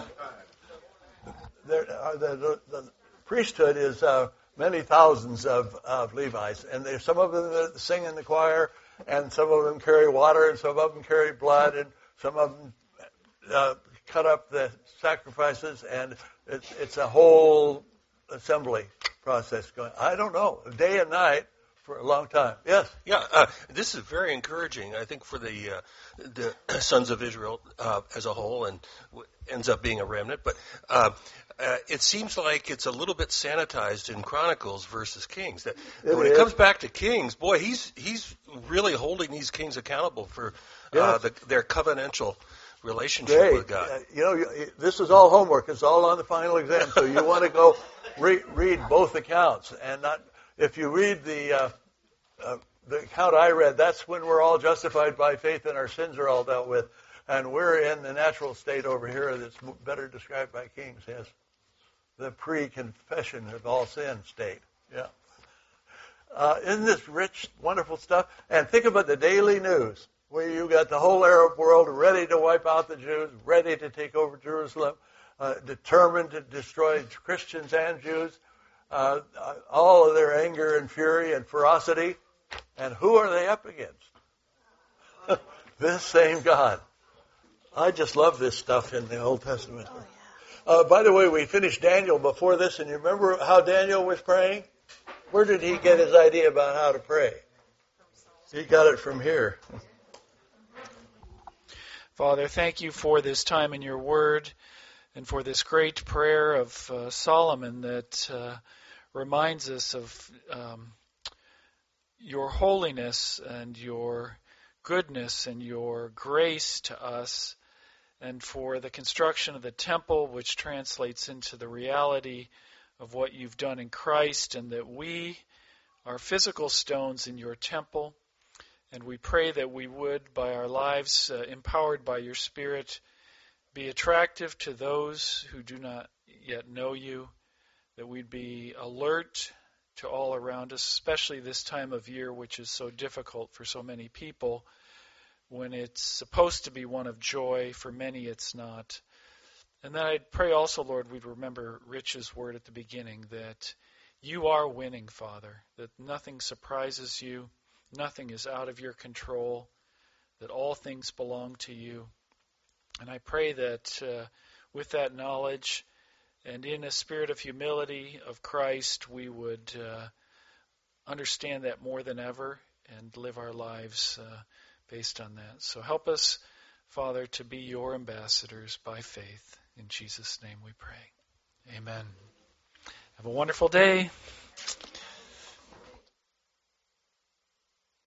uh, the, the, the priesthood is uh, many thousands of, of Levites, and there's some of them that sing in the choir, and some of them carry water, and some of them carry blood, and some of them uh, cut up the sacrifices, and it's, it's a whole assembly process going. I don't know, day and night for a long time. Yes? Yeah, uh, this is very encouraging, I think, for the uh, the sons of Israel uh, as a whole, and w- ends up being a remnant. But uh, uh, it seems like it's a little bit sanitized in Chronicles versus Kings. That It when is. it comes back to Kings, boy, he's he's really holding these kings accountable for uh, Yes. the, their covenantal relationship Great. with God. Uh, you know, you, this is all homework. It's all on the final exam. So you want to go re- read both accounts, and not if you read the uh, uh, the account I read. That's when we're all justified by faith and our sins are all dealt with, and we're in the natural state over here that's better described by Kings. Yes, the pre-confession of all sin state. Yeah. Uh, isn't this rich, wonderful stuff? And think about the daily news, where you got the whole Arab world ready to wipe out the Jews, ready to take over Jerusalem, uh, determined to destroy Christians and Jews, uh, all of their anger and fury and ferocity. And who are they up against? This same God. I just love this stuff in the Old Testament. Uh, by the way, we finished Daniel before this, and you remember how Daniel was praying? Where did he get his idea about how to pray? He got it from here. Father, thank you for this time in your word and for this great prayer of uh, Solomon that uh, reminds us of um, your holiness and your goodness and your grace to us, and for the construction of the temple, which translates into the reality of what you've done in Christ, and that we are physical stones in your temple. And we pray that we would, by our lives, uh, empowered by your Spirit, be attractive to those who do not yet know you, that we'd be alert to all around us, especially this time of year, which is so difficult for so many people. When it's supposed to be one of joy, for many it's not. And then I pray also, Lord, we'd remember Rich's word at the beginning, that you are winning, Father, that nothing surprises you, nothing is out of your control, that all things belong to you. And I pray that uh, with that knowledge and in a spirit of humility of Christ, we would uh, understand that more than ever and live our lives uh, based on that. So help us, Father, to be your ambassadors by faith. In Jesus' name we pray. Amen. Have a wonderful day.